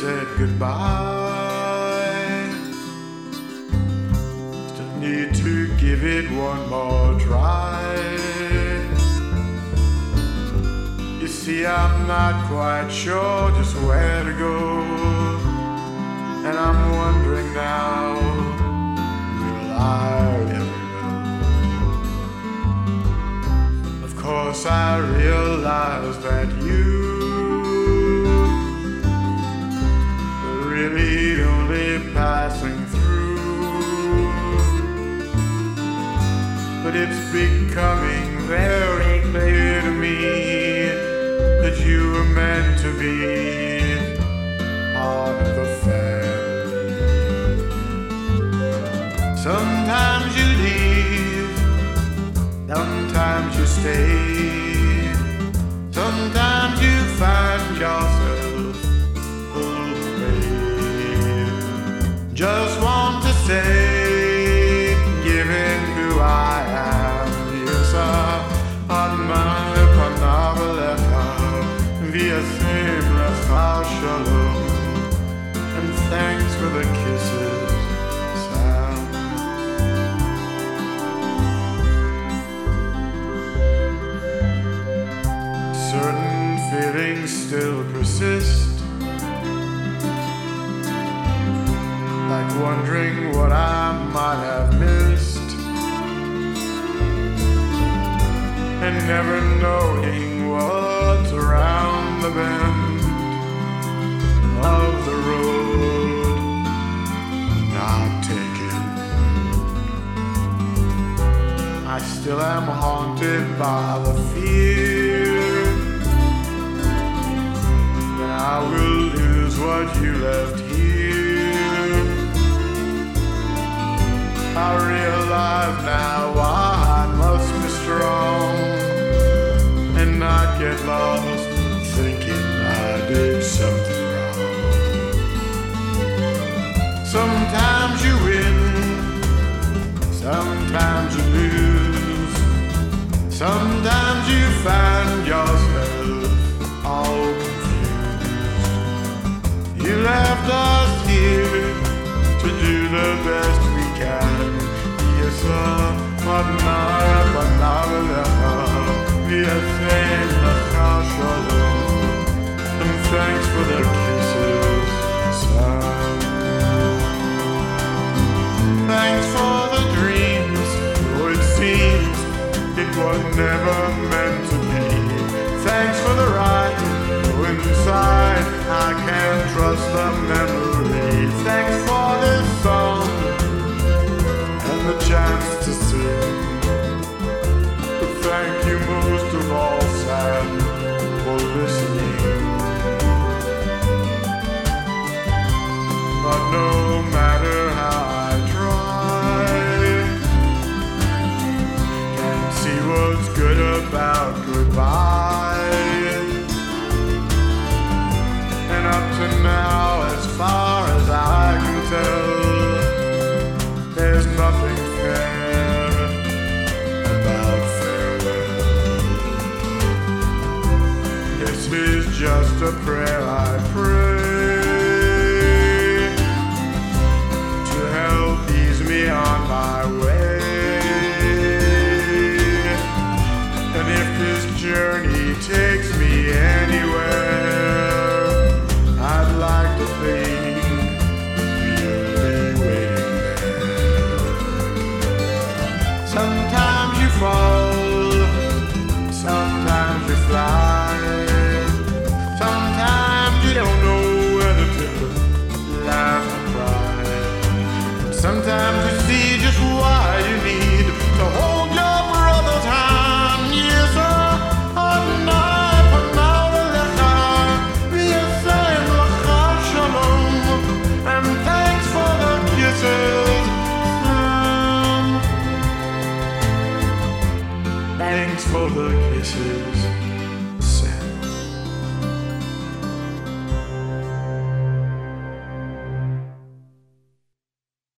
said goodbye. Still need to give it one more try. You see, I'm not quite sure just where to go, and I'm wondering now, will I ever know? Of course I realize that you are really only passing through, but it's becoming very clear to me that you were meant to be part of the family. Sometimes you leave, sometimes you stay, sometimes you find yourself away. Just want to say, given who I am, yes, admire Panavalecha, via Lecha Shalom, and thanks for the kisses, Sam. Certain feelings still persist, like wondering what I might have missed, and never knowing what's around the bend of the road not taken. I still am haunted by the fear that I will lose what you left here. I realize now I must be strong and not get lost thinking I did something wrong. Sometimes you win, sometimes you lose, sometimes you find yourself all confused. You left us here to do the best we can. Yes, Adonai, Panavalecha, and thanks for their kisses, Sam. Thanks for the dreams, oh it seems it was never meant to be. Thanks for the ride, oh inside I can't trust the memory. Thanks for this song and the chance to sing. Thank you most of all, Sam, for listening. But no matter how I try, can't see what's good about goodbye. And up to now, as far as I can tell, there's nothing fair about This is just a prayer I pray to help ease me on my way. And if this journey takes me anywhere, I'd like to think you'll be waiting there. Sometimes you fall, sometimes you fly. Sometimes you see just why you need to hold your brother's hand. Yes, Adonai Panavalecha, v'yasem lecha shalom, and thanks for the kisses. Thanks for the kisses.